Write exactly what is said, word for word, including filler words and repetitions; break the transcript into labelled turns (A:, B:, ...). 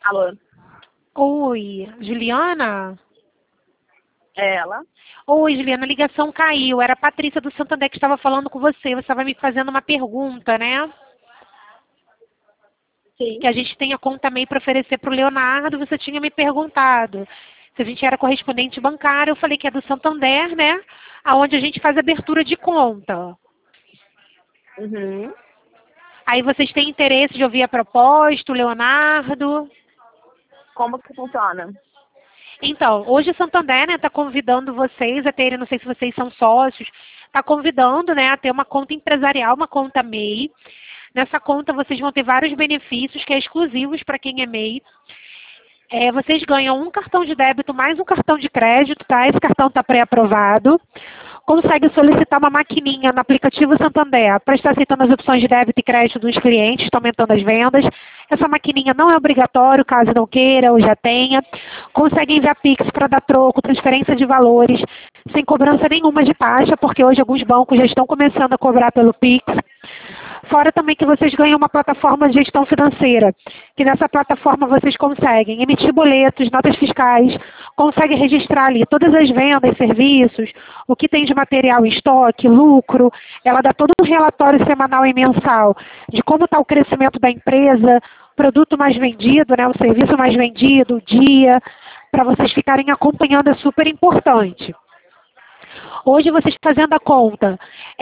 A: Alô?
B: Oi, Juliana?
A: É ela?
B: Oi, Juliana, a ligação caiu. Era a Patrícia do Santander que estava falando com você. Você estava me fazendo uma pergunta, né?
A: Sim.
B: Que a gente tem a conta MEI para oferecer para o Leonardo. Você tinha me perguntado se a gente era correspondente bancário. Eu falei que é do Santander, né? Aonde a gente faz abertura de conta.
A: Uhum.
B: Aí vocês têm interesse de ouvir a proposta, o Leonardo?
A: Como que funciona?
B: Então, hoje o Santander está convidando vocês a terem, não sei se vocês são sócios, está convidando, né, a ter uma conta empresarial, uma conta MEI. Nessa conta vocês vão ter vários benefícios que é exclusivos para quem é MEI. É, vocês ganham um cartão de débito mais um cartão de crédito, tá? Esse cartão está pré-aprovado. Consegue solicitar uma maquininha no aplicativo Santander para estar aceitando as opções de débito e crédito dos clientes, está aumentando as vendas. Essa maquininha não é obrigatório, caso não queira ou já tenha. Consegue enviar Pix para dar troco, transferência de valores, sem cobrança nenhuma de taxa, porque hoje alguns bancos já estão começando a cobrar pelo Pix. Fora também que vocês ganham uma plataforma de gestão financeira, que nessa plataforma vocês conseguem emitir boletos, notas fiscais, conseguem registrar ali todas as vendas, serviços, o que tem de material em estoque, lucro. Ela dá todo um relatório semanal e mensal de como está o crescimento da empresa, produto mais vendido, né, o serviço mais vendido, o dia, para vocês ficarem acompanhando, é super importante. Hoje vocês fazendo a conta,